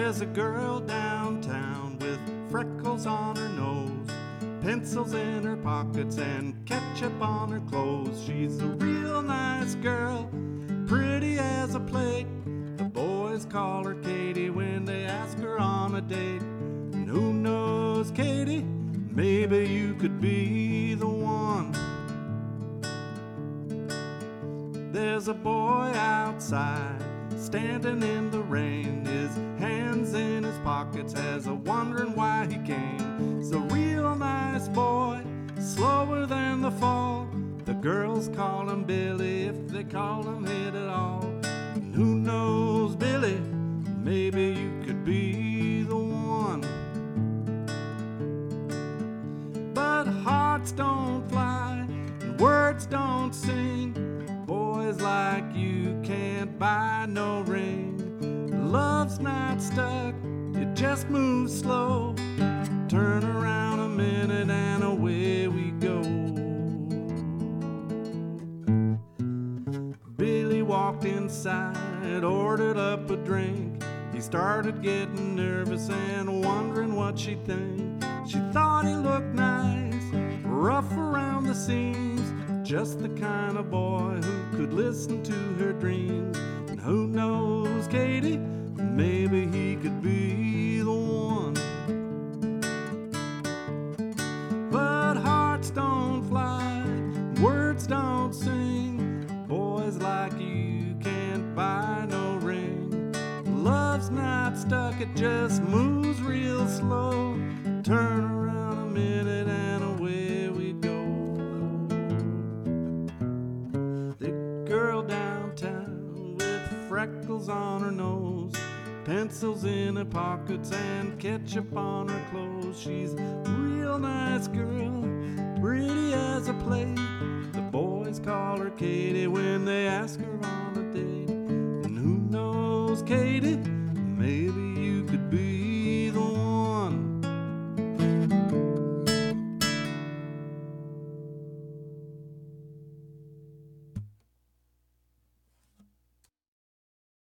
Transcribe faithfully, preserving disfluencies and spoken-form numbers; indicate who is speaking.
Speaker 1: There's a girl downtown with freckles on her nose, pencils in her pockets and ketchup on her clothes. She's a real nice girl, pretty as a plate. The boys call her Katie when they ask her on a date. And who knows, Katie, maybe you could be the one. There's a boy outside, standing in the rain, his hands in his pockets as a wondering why he came. He's a real nice boy, slower than the fall. The girls call him Billy, if they call him it at all. And who knows, Billy, maybe you could be the one. But hearts don't fly and words don't sing. Boys like you can't buy no ring. Love's not stuck, it just moves slow. Turn around a minute and away we go. Billy walked inside, ordered up a drink. He started getting nervous and wondering what she'd think. She thought he looked nice, rough around the seams, just the kind of boy who could listen to her dreams. And who knows, Katie, maybe he could be the one. But hearts don't fly, words don't sing. Boys like you can't buy no ring. Love's not stuck, it just moves real slow. Turn around a minute and away we go. The girl downtown with freckles on her nose, pencils in her pockets and ketchup on her clothes. She's a real nice girl, pretty as a plate.